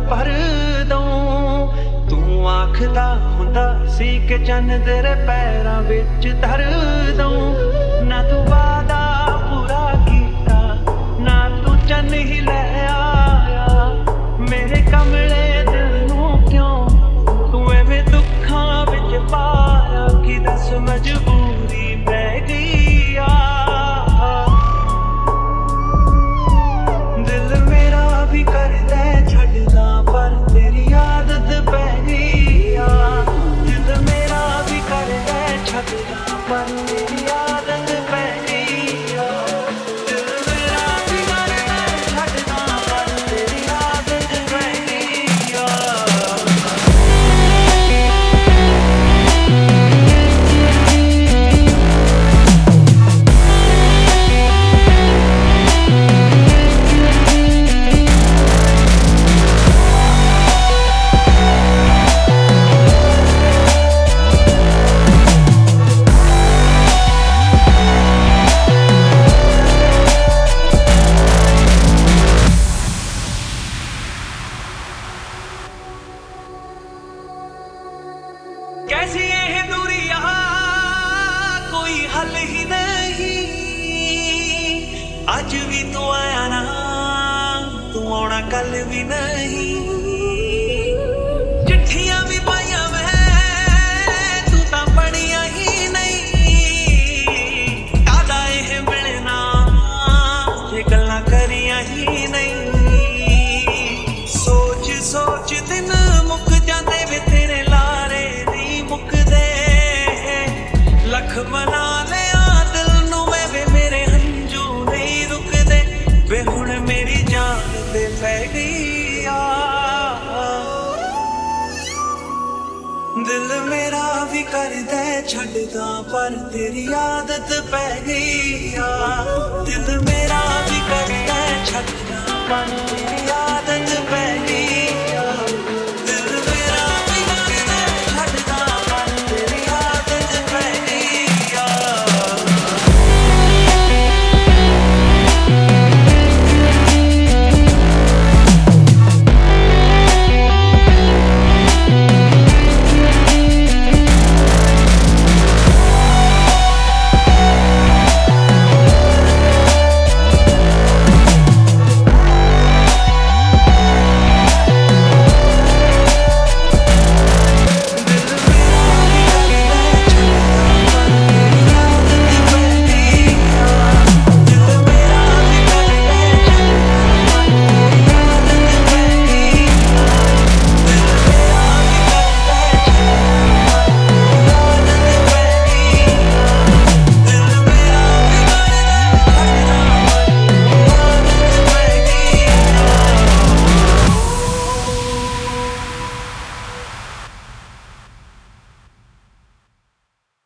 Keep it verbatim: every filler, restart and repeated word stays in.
भर दूं। तू आखदा हुंदा सी कि चन्न तेरे पैरां विच धर दूं। ना तू वादा पूरा कीता, ना तू चन्न ही लै आया। मेरे कमले दिल नूं क्यों तू एवें दुखां विच पाया। कि दस मजबूरी पै गई आ। दिल मेरा भी करदा छड्डदा पर तेरी आदत पै गई आ। दिल मेरा भी करदा छड्डदा पर तेरी आदत पै गई आ। दिल मेरा भी करदा छड्डदा पर तेरी आदत पै गई आ। कैसी ये दूरियां कोई हल ही नहीं। आज भी तू आया ना, तू आना कल भी नहीं। चिट्ठियां भी पाइयां मैं, तू तां पढ़िया ही नहीं। कादा एह मिलना ये गल्लां करियां ही नहीं। सोच सोच दिन मुक जांदे वे तेरे लारे मुकदे। लख मना लिया दिल नू मैं वे मेरे हंजू नहीं रुकदे। वे हुण मेरी जान ते पै गई आ। दिल मेरा भी करदा छड्डदा पर तेरी आदत पै गई आ। दिल मेरा भी करदा छड्डदा पर तेरी आदत पै